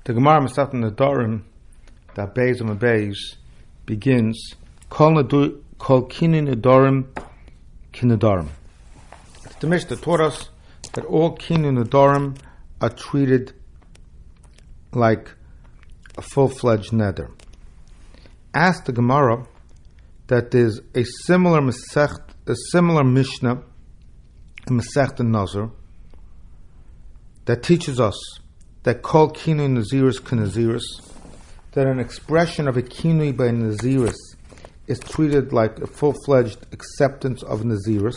The Gemara Masechet Nedarim, that Beis and Beis, begins Kol Kinu Nedarim Kinedarim. The Mishnah taught us that all Kinu Nedarim are treated like a full-fledged neder. Ask the Gemara that there's a similar Mishnah, in Masechet Nazir, that teaches us that Kol Kinu Naziris K'Naziris, that an expression of a Kinui by Naziris is treated like a full-fledged acceptance of Naziris.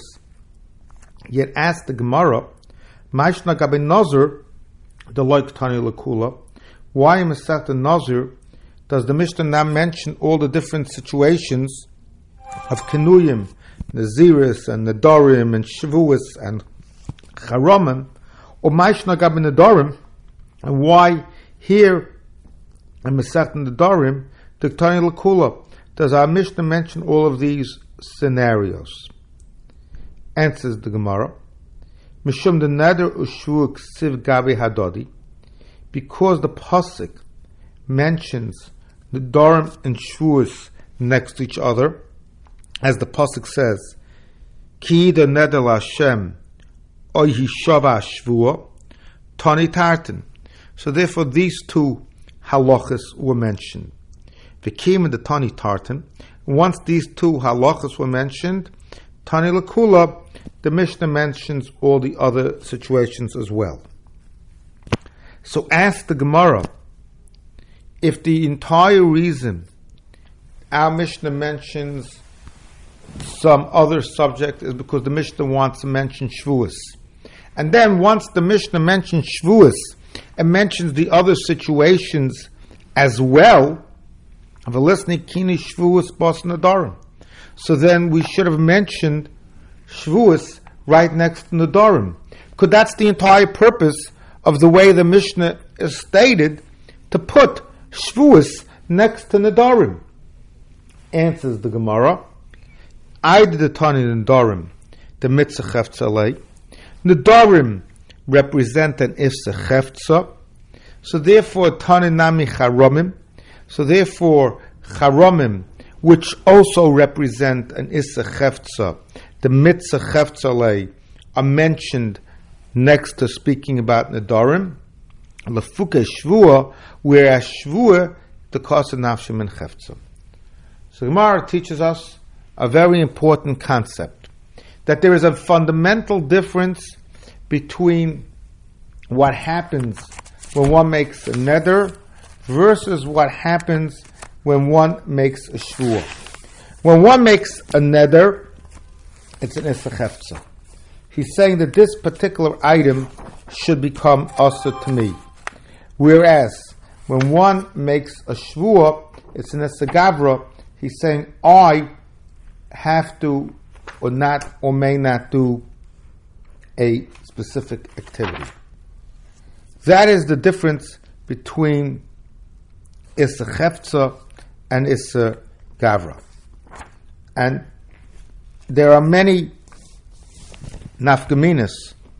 Yet ask the Gemara, Ma'ishna Gabi Nazir, the Loik Tani Lakula, why in Masechet Nazir does the Mishnah now mention all the different situations of Kinuyim, Naziris and Nedarim and Shavuos and Charamim, or Ma'ishna Gabi Nedarim, and why here in Masechet Nedarim, the Tani Lakula, does our Mishnah mention all of these scenarios? Answers the Gemara, Mishum the Neder Ushvu Ksiv Gabi Hadodi, because the pasuk mentions the Nedarim and Shavuos next to each other, as the pasuk says, Ki the Neder Lashem Oy Hishava Shvua Tani Tartan. So therefore these two halachas were mentioned. V'kim and the Tani Tartan. Once these two halachas were mentioned, Tani Lakula, the Mishnah mentions all the other situations as well. So ask the Gemara, if the entire reason our Mishnah mentions some other subject is because the Mishnah wants to mention Shavuos, and then once the Mishnah mentions Shavuos and mentions the other situations as well, of a listening Kini Shavuos Bas Nedarim, so then we should have mentioned Shavuos right next to Nedarim, because that's the entire purpose of the way the Mishnah is stated, to put Shavuos next to Nedarim. Answers the Gemara, I did the Tani Nedarim, the Mitzvah Cheftzalei. Nedarim represent an Issa Cheftzah, so therefore Tani Nami Charamim, so therefore Charamim, which also represent an Issa Cheftzah, the Mitzvah Cheftzalei, are mentioned next to speaking about Nedarim, Lefuke Shvua, whereas Shvua, the Kasa Nafshim and Cheftzah. So Gemara teaches us a very important concept, that there is a fundamental difference between what happens when one makes a neder versus what happens when one makes a shvua. When one makes a neder, it's an Issa Cheftzah. He's saying that this particular item should become Asa to me. Whereas, when one makes a shvua, it's an Issa Gavra. He's saying, I have to, or not, or may not do a specific activity. That is the difference between Issa Cheftzah and Issa Gavra. And there are many nafkaminas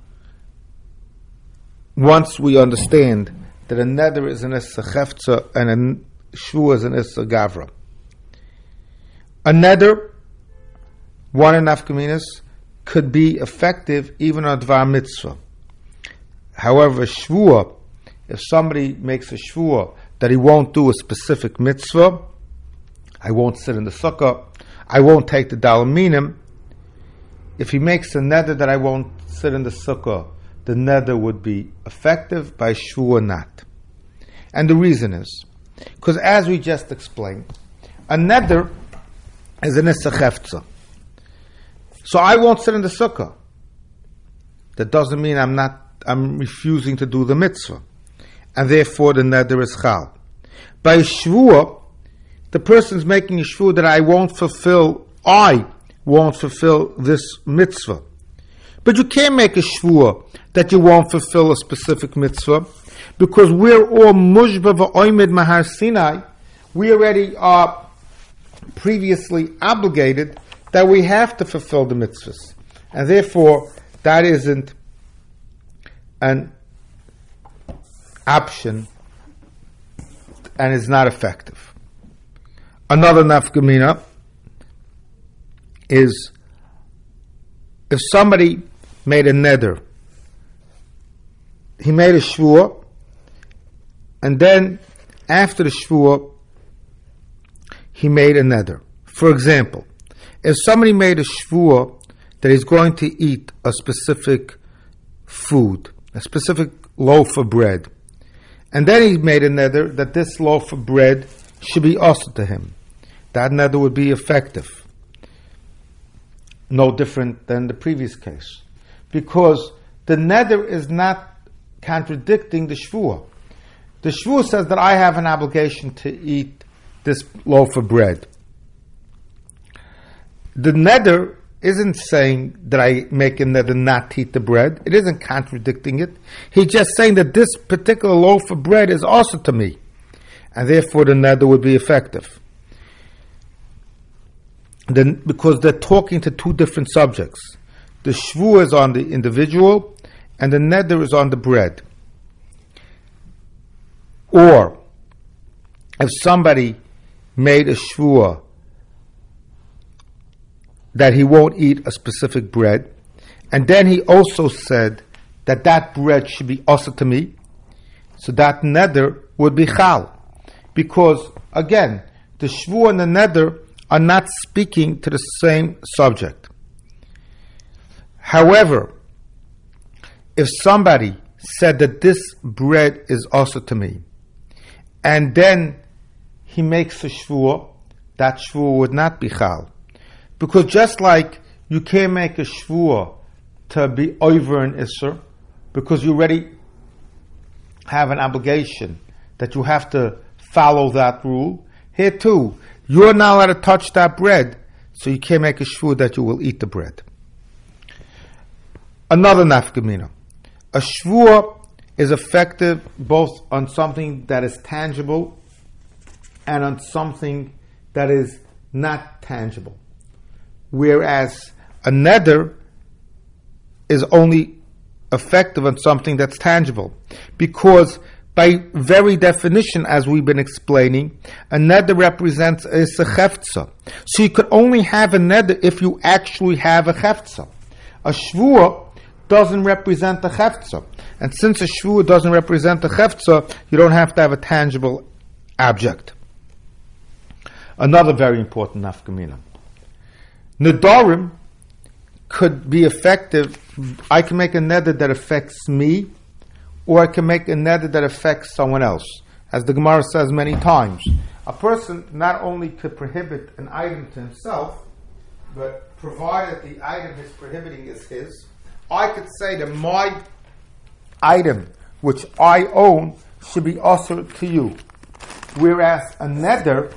once we understand that a neder is an Issa Cheftzah and a shvua is an Issa Gavra. A neder, one in nafkaminas, could be effective even on Dvar Mitzvah. However, shvua, if somebody makes a shvua that he won't do a specific mitzvah, I won't sit in the sukkah, I won't take the dalaminim, if he makes a neder that I won't sit in the sukkah, the neder would be effective, by shvua not. And the reason is, because as we just explained, a neder is an Issa Cheftzah. So I won't sit in the sukkah. That doesn't mean I'm refusing to do the mitzvah. And therefore the neder is chal. By shvua, the person's making a shvua that I won't fulfill this mitzvah. But you can't make a shvua that you won't fulfill a specific mitzvah, because we're all mushba v'oimed mahar Sinai. We already are previously obligated that we have to fulfill the mitzvahs, and therefore that isn't an option and is not effective. Another nafkamina is if somebody made a neder, he made a shvur, and then after the shvur, he made a neder. For example, if somebody made a shvur that he's going to eat a specific food, a specific loaf of bread, and then he made a neder that this loaf of bread should be also to him, that neder would be effective. No different than the previous case. Because the neder is not contradicting the shvur. The shvur says that I have an obligation to eat this loaf of bread. The neder isn't saying that I make a neder not to eat the bread. It isn't contradicting it. He's just saying that this particular loaf of bread is also to me, and therefore the neder would be effective. Then, because they're talking to two different subjects. The shvur is on the individual, and the neder is on the bread. Or, if somebody made a shvur that he won't eat a specific bread, and then he also said that that bread should be also to me, so that neder would be chal. Because, again, the shvur and the neder are not speaking to the same subject. However, if somebody said that this bread is also to me, and then he makes a shvur, that shvur would not be chal. Because just like you can't make a shvur to be over an isser, because you already have an obligation that you have to follow that rule, here too, you're not allowed to touch that bread, so you can't make a shvur that you will eat the bread. Another nafkamina. A shvur is effective both on something that is tangible and on something that is not tangible. Whereas a neder is only effective on something that's tangible. Because by very definition, as we've been explaining, a neder represents a chefza. So you could only have a neder if you actually have a chefza. A shvur doesn't represent a chefza. And since a shvur doesn't represent a chefza, you don't have to have a tangible object. Another very important nafkamina. Nedarim could be effective. I can make a neder that affects me, or I can make a neder that affects someone else. As the Gemara says many times, a person not only could prohibit an item to himself, but provided the item he's prohibiting is his, I could say that my item, which I own, should be also to you. Whereas a neder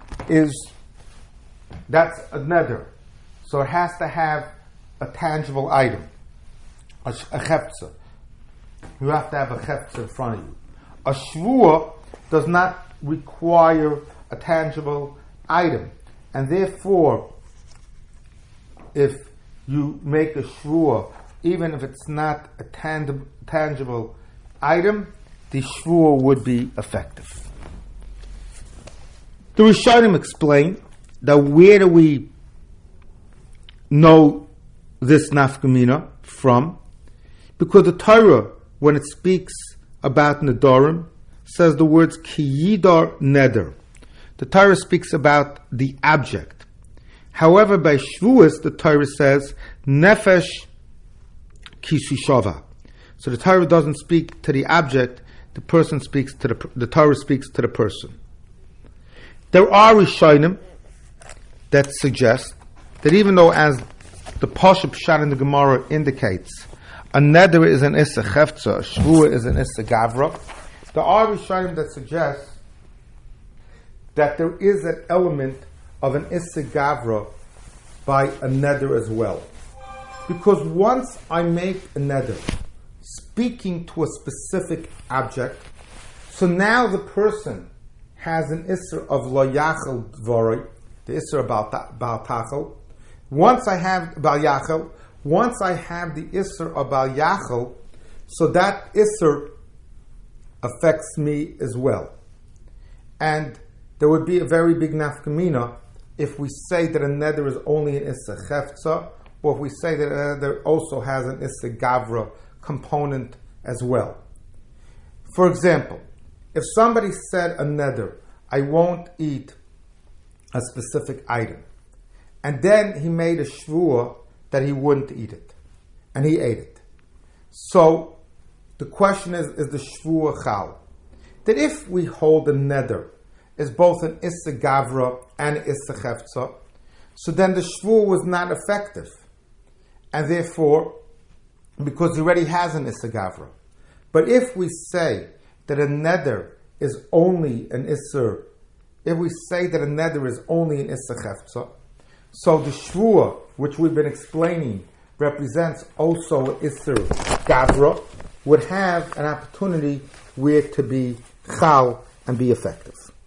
that's a neder. So it has to have a tangible item, a chefza. You have to have a chefza in front of you. A shvur does not require a tangible item. And therefore, if you make a shvur, even if it's not a tangible item, the shvur would be effective. The Rishonim explain that where do we know this nafkamina from? Because the Torah, when it speaks about nedarim, says the words ki yidar neder. The Torah speaks about the object. However, by shvuas, the Torah says nefesh kisushava. So the Torah doesn't speak to the object. The person speaks to the Torah speaks to the person. There are Rishonim that suggest that even though, as the Pashup Pshat in the Gemara indicates, a neder is an issa chefza, a shvua is an issa gavra, there are Rishonim that suggest that there is an element of an issa gavra by a neder as well. Because once I make a neder speaking to a specific object, so now the person has an isser of lo yachal dvorei, the isser about tachel. Once I have bal yachal, once I have the isser of bal yachal, so that isser affects me as well. And there would be a very big nafkamina if we say that a neder is only an issa chefza, or if we say that a neder also has an issa gavra component as well. For example, if somebody said a neder, I won't eat a specific item, and then he made a shvuah that he wouldn't eat it, and he ate it. So the question is the shvuah chal? That if we hold a neder is both an issa gavra and an issa chefza, so then the shvuah was not effective, and therefore, because he already has an issa gavra. But if we say that a neder is only an issa, if we say that a neder is only an issa chefza, so the shvuah, which we've been explaining, represents also an issa gavra, would have an opportunity where to be chal and be effective.